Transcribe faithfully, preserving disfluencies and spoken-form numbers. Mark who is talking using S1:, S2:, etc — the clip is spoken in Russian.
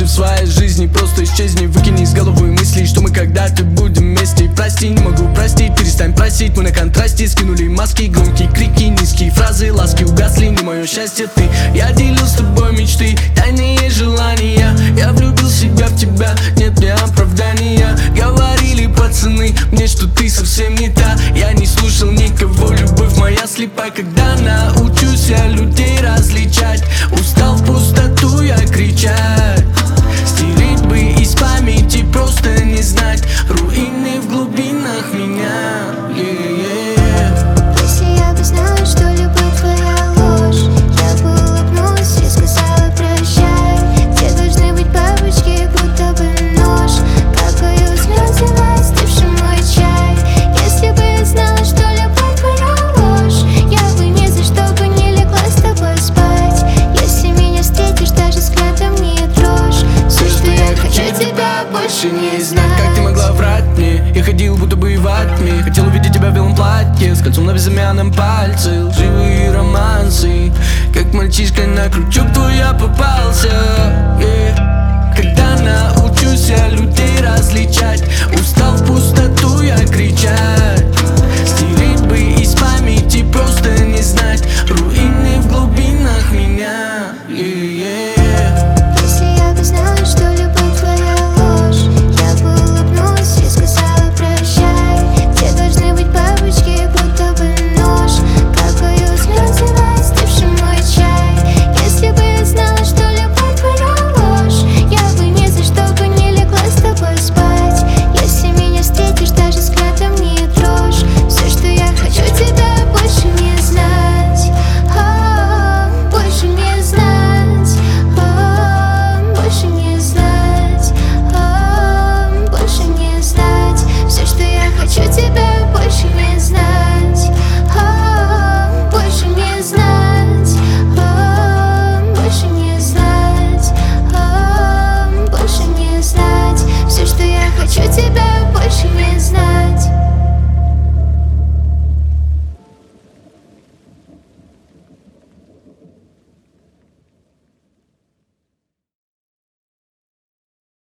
S1: в своей жизни. Просто исчезни, выкини из головы мысли, что мы когда-то будем вместе. Прости, не могу простить, перестань просить. Мы на контрасте скинули маски, громкие крики, низкие фразы, ласки угасли, не мое счастье ты. Я делил с тобой мечты, тайные желания. Я влюбил себя в тебя, нет мне оправдания. Говорили пацаны мне, что ты совсем не та. Я не слушал никого, любовь моя слепая. Когда научусь я людей различать, устал в пустоту я кричать. Стереть бы из памяти, просто не знать руины в глубинах меня. Yeah-yeah.
S2: Если я бы знала, что любовь твоя ложь, я бы улыбнулась и сказала прощай. Все должны быть бабочки, будто бы нож. Капаю слезы на остывший мой чай. Если бы я знала, что любовь твоя ложь, я бы ни за что бы не легла с тобой спать. Если меня встретишь, даже взглядом не дрожь. Все, что я хочу, тебя больше не знать.
S1: Как ты могла врать мне? Я ходил будто бы во тьме. Хотел увидеть тебя в белом платье, с кольцом на безымянном пальце. Лживые романсы, как мальчишка на крючок твой я попался. Yeah. Когда научусь я людей различать, устал в пустоту я кричать.